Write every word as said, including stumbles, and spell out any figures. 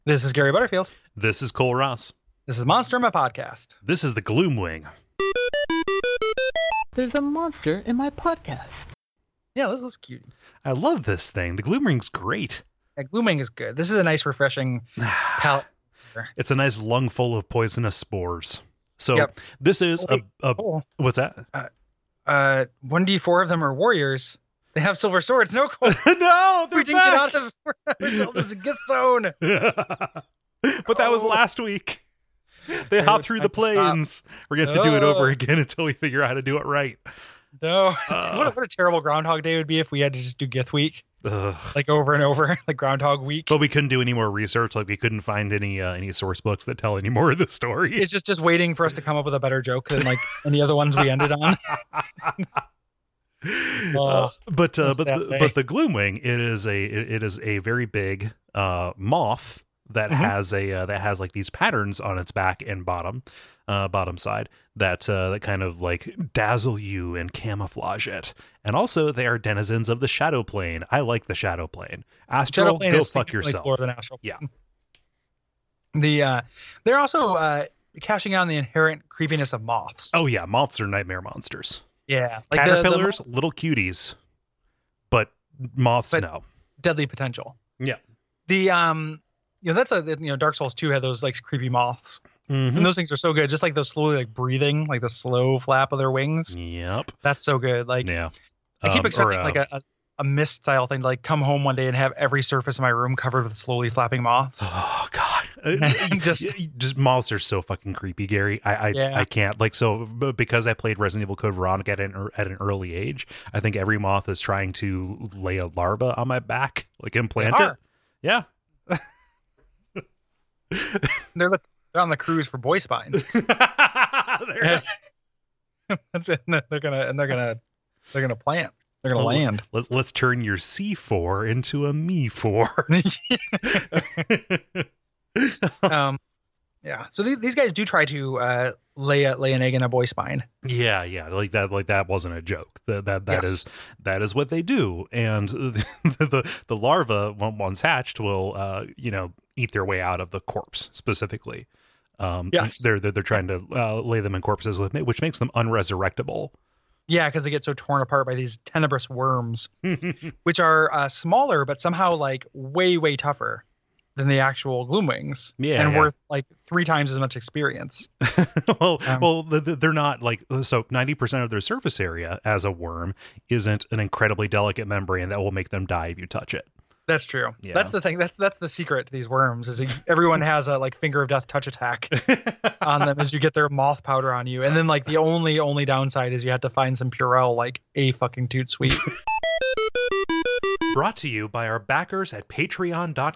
This is Gary Butterfield. This is Cole Ross. This is Monster in My Podcast. This is the Gloomwing. There's a monster in my podcast. Yeah, this is cute. I love this thing. The Gloomwing's great. Yeah, Glooming is good. This is a nice, refreshing palette. It's a nice lung full of poisonous spores. So Yep. this is Oh, a, a Cole, what's that? uh, one d four of them are warriors. They have silver swords. No, Cole. No, they're we didn't get back. out of ourselves. Get zone. But that was Oh. last week. They Okay, hopped through the time to stop. plains. We're going to have to do it over Oh. again until we figure out how to do it right. No. Uh. what, a, what a terrible Groundhog Day would be if we had to just do Gith Week, Ugh. like over and over, like Groundhog Week. But we couldn't do any more research. Like we couldn't find any uh, any source books that tell any more of the story. It's just just waiting for us to come up with a better joke than like any other ones we ended on. Uh, but uh, a but sad the, day. but the Gloomwing, it is a it, it is a very big uh, moth that Mhm. has a uh, that has like these patterns on its back and bottom uh, bottom side that uh, that kind of like dazzle you and camouflage it. And also, they are denizens of the Shadow Plane. I like the Shadow Plane. Astral, Shadow Plane go is fuck significantly yourself. cooler than Astral Yeah. Plane. The uh, they're also uh, cashing out on the inherent creepiness of moths. Oh yeah, moths are nightmare monsters. yeah, like the- the, Caterpillars, little cuties, but moths, But- no. deadly potential. Yeah. The um, you know that's a you know Dark Souls two had those like creepy moths, Mhm. and those things are so good. Just like those slowly like breathing, like the slow flap of their wings. Yep. That's so good. Like Yeah. I keep Um, or, expecting uh, like a, a a mist style thing to like come home one day and have every surface in my room covered with slowly flapping moths. Oh God! Uh, Just- just, just moths are so fucking creepy, Gary. I, I, Yeah. I can't like so b- because I played Resident Evil Code Veronica at an ear- at an early age. I think every moth is trying to lay a larva on my back, like implant They it. are. Yeah. They're, the, they're on the cruise for Boy Spine. They're- That's it. And they're gonna and they're gonna they're gonna plant. They're gonna Oh, land. Let, let's turn your C four into a me four. um, yeah. So these, these guys do try to uh, lay a, lay an egg in a boy spine. Yeah, yeah, like that. Like that wasn't a joke. That that that Yes. is that is what they do. And the the, the larva, on- once hatched, will uh you know eat their way out of the corpse specifically. Um, Yes. they're they're, they're trying to uh, lay them in corpses, with which makes them unresurrectable. Yeah, because they get so torn apart by these tenebrous worms, which are uh, smaller but somehow like way way tougher than the actual Gloomwings. Yeah, and yeah. worth like three times as much experience. well, Um, well, th- th- they're not like so. Ninety percent of their surface area as a worm isn't an incredibly delicate membrane that will make them die if you touch it. That's true. Yeah. That's the thing. That's that's the secret to these worms is that everyone has a like finger of death touch attack on them as you get their moth powder on you. And then like the only only downside is you have to find some Purell like a fucking toot sweet. Brought to you by our backers at patreon.com